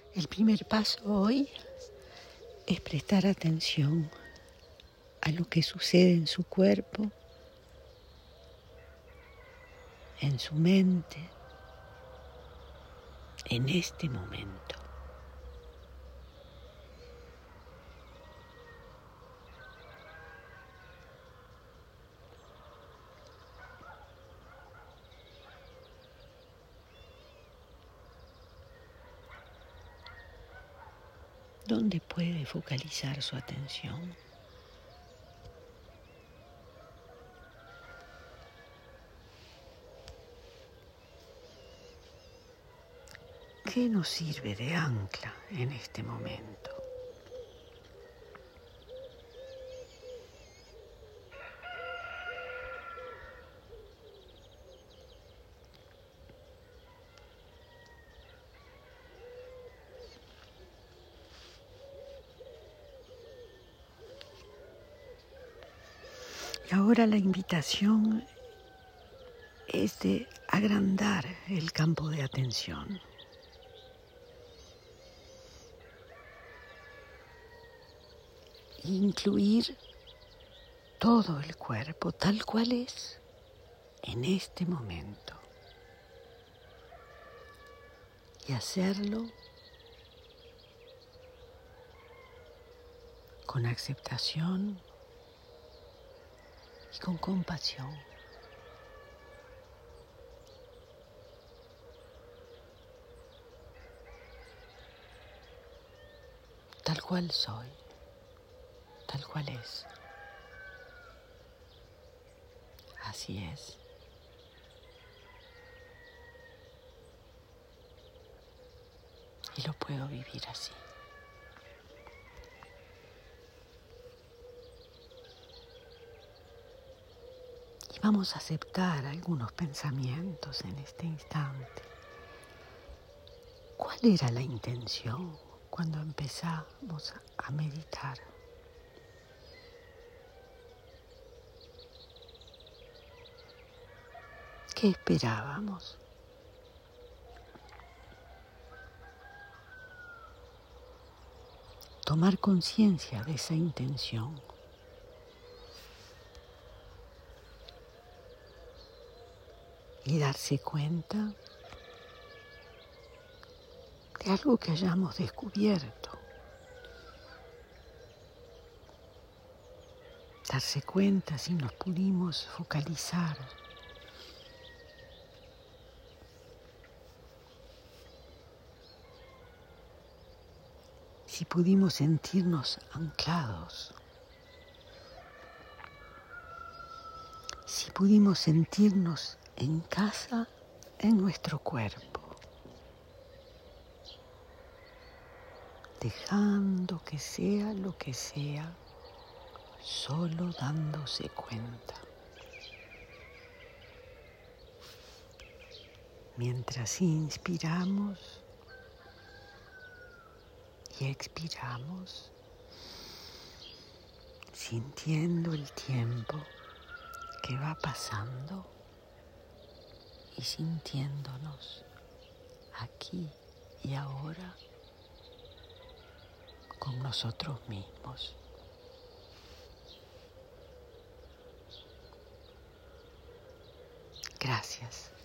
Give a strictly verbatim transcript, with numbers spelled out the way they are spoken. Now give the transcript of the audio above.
El primer paso hoy es prestar atención a lo que sucede en su cuerpo, en su mente, en este momento. ¿Dónde puede focalizar su atención? ¿Qué nos sirve de ancla en este momento? Y ahora la invitación es de agrandar el campo de atención. Incluir todo el cuerpo tal cual es en este momento. Y hacerlo con aceptación y con compasión. Tal cual soy, tal cual es. Así es. Y lo puedo vivir así. Y vamos a aceptar algunos pensamientos en este instante. ¿Cuál era la intención cuando empezamos a meditar? ¿Qué esperábamos? Tomar conciencia de esa intención. Y darse cuenta de algo que hayamos descubierto. Darse cuenta si nos pudimos focalizar. Si pudimos sentirnos anclados. Si pudimos sentirnos en casa en nuestro cuerpo. Dejando que sea lo que sea, solo dándose cuenta. Mientras inspiramos y expiramos, sintiendo el tiempo que va pasando y sintiéndonos aquí y ahora con nosotros mismos. Gracias.